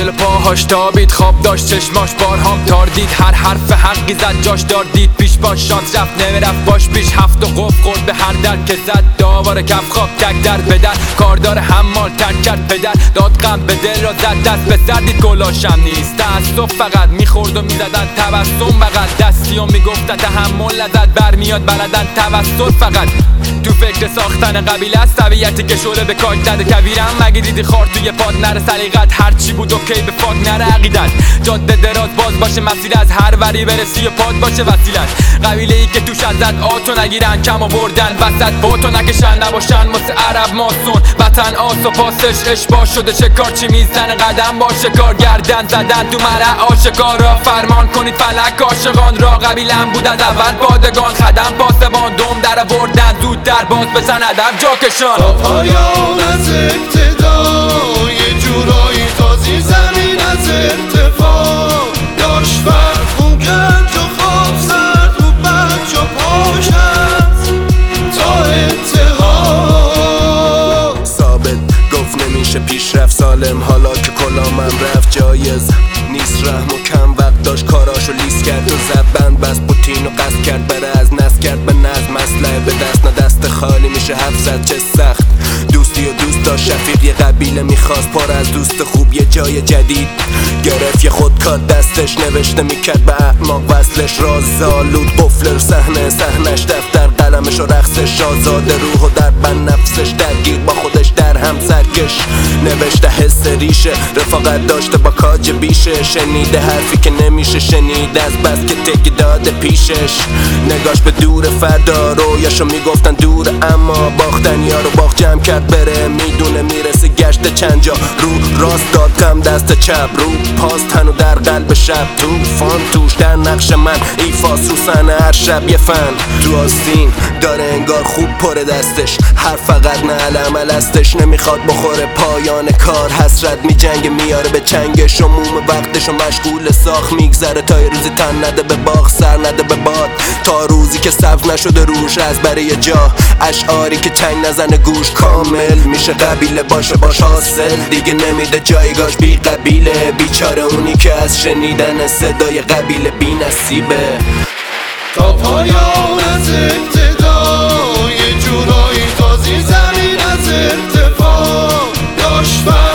جلو پاهاش تابید، خواب داشت چشماش بارهام تاردید، هر حرف حقی زد جاش داردید، پیش باش شانس رفت نمیرفت باش پیش، هفت و قف خورد به هر در که زد، داوار کف خواب تک در به در، کاردار حمال ترک کرد پدر، داد غم به دل را زد دست به سر، دید گلاشم نیست تأسف فقط میخورد و میزدن تبسم بغل دستی و میگفت تحمل نزد، برمیاد بلدن توسط فقط، تو فکر ساختن قبیله است طبیعتی که شعله به کاج زده کویرم، مگه دیدی خار توی پاد نره سلیقت، هرچی بود اوکی به فاک نره عقیدت، جاده دراز باز باشه مسیر از هر وری برسی و پاد باشه وسیلت، قبیله ای که توش ازت آتو نگیرن کم آوردن وسط باتو نکشن، نباشن مثل عرب ماسون، وطن آس و پاسش اشباه شده شکار چی میزنه قدم با شکار، گردن زدن تو مرع آشکارا، فرمان کنید فلک عاشقان را، قبیلم بود از اول پادگان، خدم پاسبان دوم در آوردن زود در باز بزن ادب جاکشان، تا پایان از ابتدا یه جورایی تازی زمین از ارتفاع داشت فرخون کرد جا خواب زد رو بچه پاش هست تا انتها. ثابت گفت نمیشه پیشرفت سالم، حالا که کلامم رفت جایز نیست رحم و کم وقت داشت کاراشو لیست کرد و زبند بس پوتین و قصد کرد بره از نست کرد به نظم اسلحه به دست نه دست خالی میشه 700 چه سخت، دوستی و دوست داشت شفیق یه قبیله میخواست پر از دوست خوب یه جای جدید گرفت، یه خودکار دستش نوشته میکرد به اعماق وصلش راز زالود قفل رو صحنش دفتر قلمش و رقصش آزاده روح و در بند نفسش درگیر با خودش در هم سرکش نوشته حس ریشه رفاقت داشته با کاج بیشه، شنیده حرفی که نمیشه شنید از بس که تکی داده پیشش، نگاش به دور فردا رویاشو میگفتن دور اما باختن یارو باخت جمع کرد بره میدونه میرسه گشت چند جا، رو راست داد غم دست چپ رو پاس تنو در قلب شب توفان توش در نقش من ایفاس رو سنه هر شب یه فن تو آستین داره انگار خوب پره دستش، هر فقط نه علم استش نمیخواد بخوره پایان کار، حسرت میجنگه میاره به چنگش و موم وقتشو مشغول ساخت میگذره تا یه روزی تن نده به باغ سر نده به باد، تا روزی که سبز نشده روش از برای جا اشعاری که چنگ نزنه گوش کامل میشه قبیله باشه باش حاصل دیگه نمیده جایگاش بی قبیله، بیچاره اونی که از شنیدن صدای قبیله بی نصیبه. تا پایان از ابتدا یه جورایی تازی زمین از ارتفاع داشت